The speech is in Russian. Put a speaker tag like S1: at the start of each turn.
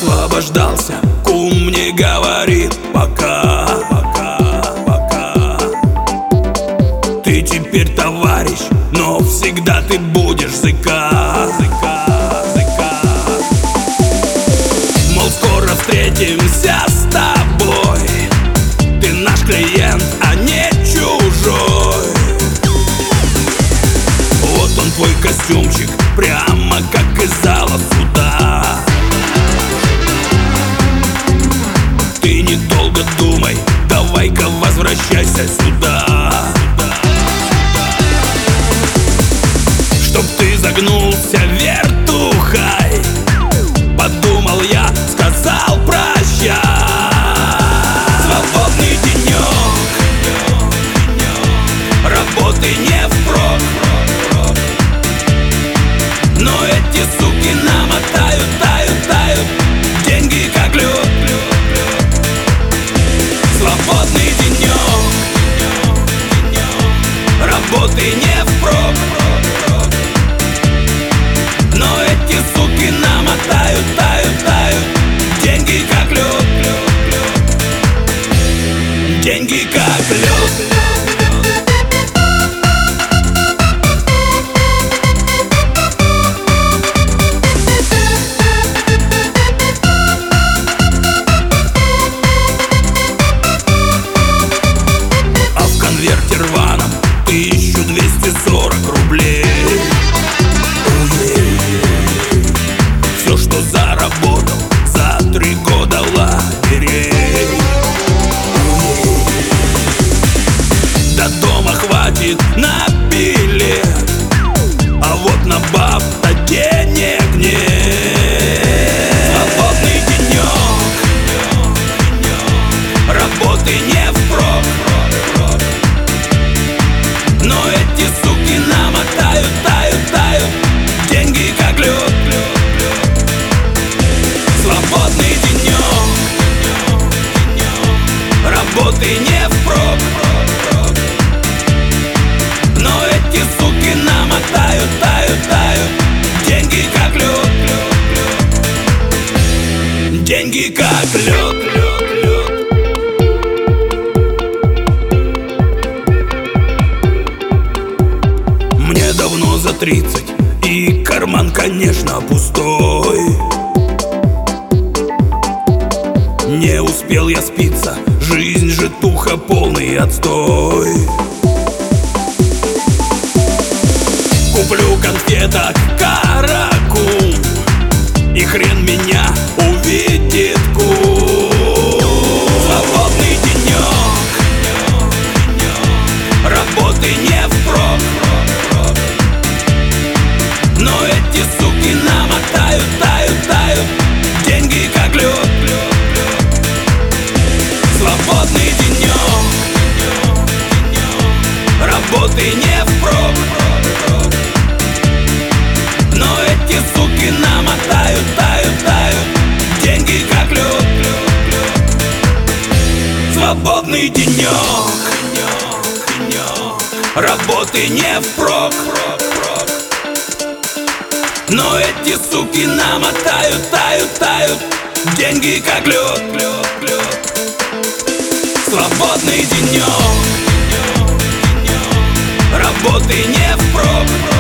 S1: освобождался, кум мне говорит: пока, пока. Ты теперь товарищ, но всегда ты будешь зыка. Мол, скоро встретимся с тобой, ты наш клиент, а не чужой. Вот он твой костюмчик, прямо как из зала суда. Ты недолго думай, давай-ка возвращайся сюда. Чтоб ты загнулся вертухай, подумал я, сказал прощай. Свободный денек, работы не впрок, но эти суки намотают, тают, деньги как лед. Свободный денек, работы не впрок, но эти суки намотают, тают, деньги как лед. Деньги как лед. Рваном 1240 рублей. Все, что заработал за 3 года лагерей. До дома хватит на билет, а вот на баб-то денег нет. Свободный денек, работы не впрок, но эти суки намотают, тают, деньги как лед. Свободный денек, работы не впрок, но эти суки намотают, тают, деньги как лед. Деньги как лед. Мне давно за 30, и карман, конечно, пустой. Не успел я спиться, жизнь же туха, полный отстой. Куплю конфеток каракум, и хрен меня увидит кум. Свободный денек, работы не впрок, но эти суки намотают, тают, деньги как лед. Свободный денек, работы не впрок, но эти суки намотают, тают, деньги как лед. Свободный денек, работы не впрок, но эти суки намотают, тают, деньги как лед. Свободный денек, работы не впрок,